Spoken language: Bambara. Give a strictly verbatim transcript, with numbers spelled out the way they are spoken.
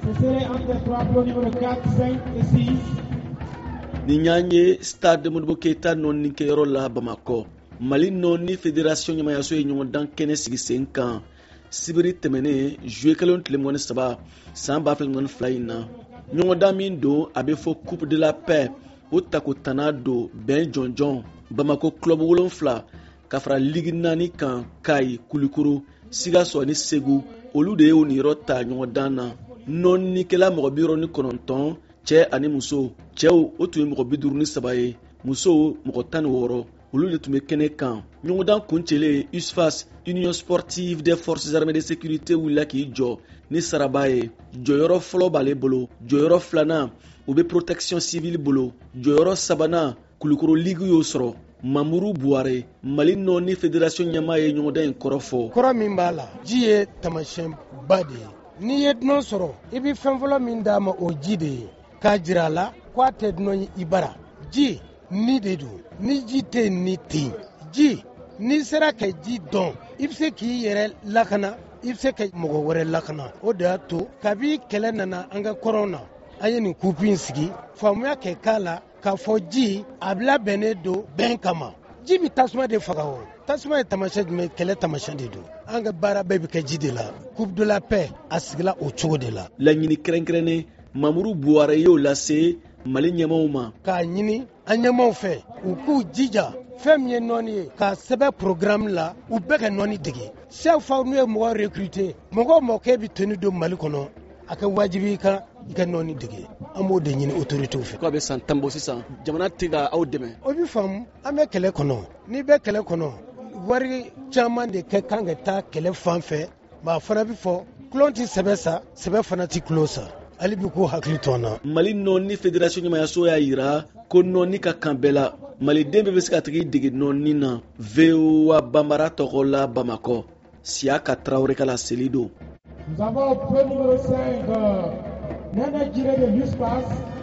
Ce serait entre les trois plots numéro quatre, cinq et six. Ninyanye stade Modibo Keita nonni ke yɔrɔ la Bamako. Mali nonni fédération ɲɛmayaso ye ɲɔgɔn dan kɛnɛ sigi sen kan. Sibiri tɛmɛnen juillet kelen tile mugan ni saba san ba fila ni fila in na. Ɲɔgɔn dan min don a bɛ fɔ coupe de la paix o tako tana don bɛn jɔnjɔn. Bamako club wolonfila ka fara ligue naani kan Kayi, Kulikoro, Sikaso ani Segu olu de ye o niyɔrɔ ta ɲɔgɔn dan na. Nɔnnikɛla mɔgɔ bi wɔɔrɔ ni kɔnɔntɔn cɛ ani muso. Cɛw o tun ye mɔgɔ bi duuru ni saba ye, musow mɔgɔ tan ni wɔɔrɔ. Olu de tun bɛ kɛnɛ kan. Ɲɔgɔndan kuncɛlen U S F A S Union Sportive des Forces Armées de Sécurité wulila k'i jɔ ni saraba ye. Jɔyɔrɔ fɔlɔ b'ale bolo, jɔyɔrɔ filanan u bɛ protection civile bolo, jɔyɔrɔ sabanan Kulikoro ligue y'o sɔrɔ. Mamuru Buare Mali nɔni fédération ɲɛmaa ye ɲɔgɔndan in kɔrɔ fɔ. Kɔrɔ min b'a la, ji ye taamasiyɛn ba de ye. N'i ye dunɔ sɔrɔ i bɛ fɛn fɔlɔ min d'a ma o ji de ye. K'a jira a la k'a tɛ dunɔ ye i bara. Ji ni de don, ni ji tɛ yen ni tɛ yen. Ji n'i sera ka ji dɔn i bɛ se k'i yɛrɛ lakana, i bɛ se ka mɔgɔ wɛrɛ lakana. O de y'a to kabi kɛlɛ nana an ka kɔrɔn na an ye nin coupe in sigi faamuya kɛ k'a la k'a fɔ ji a labɛnnen don bɛn kama. Ji bɛ tasuma de faga o. Tasuma ye taamasiyɛn jumɛn? Kɛlɛ taamasiyɛn de don. An ka baara bɛɛ bɛ kɛ ji de la. Coupe de la paix a sigila o cogo de la. Laɲini kɛrɛnkɛrɛnnen Mamuru Buare y'o lase Mali ɲɛmaaw ma. K'a ɲini an ɲɛmaaw fɛ u k'u jija fɛn min ye nɔɔni ye k'a sɛbɛn programme la u bɛɛ ka nɔɔni dege. Chaque fois n'u ye mɔgɔ recruter mɔgɔ mɔgɔ k'e bɛ tenue don Mali kɔnɔ a ka wajibi i ka i ka nɔɔni dege. An b'o de ɲini autorités fɛ. K'a bɛ san tan bɔ sisan jamana tɛ ka aw dɛmɛ. O bɛ faamu an bɛ kɛlɛ kɔnɔ n'i bɛ kɛlɛ kɔnɔ wari caman de kɛ kan ka taa kɛlɛ fan fɛ nka a fana bɛ fɔ kulon tɛ sɛbɛ sa sɛbɛ fana tɛ kulon sa. Ali bi ko hakili to an na. Mali nɔni fédération ɲɛmayaso y'a yira ko nɔni ka kan bɛɛ la. Maliden bɛɛ bɛ se ka tigi dege nɔni na. V O A Bambara tɔgɔ la Bamakɔ. Siaka Traoré ka la seli don. Nous avons au point numéro cinq, euh, Nana Jiré de l'U S P A S.